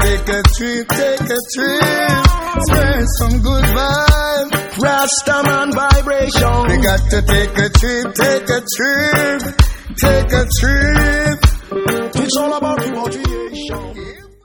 take a trip, spread some good vibe, Rastaman vibration. We got to take a trip. It's all about you,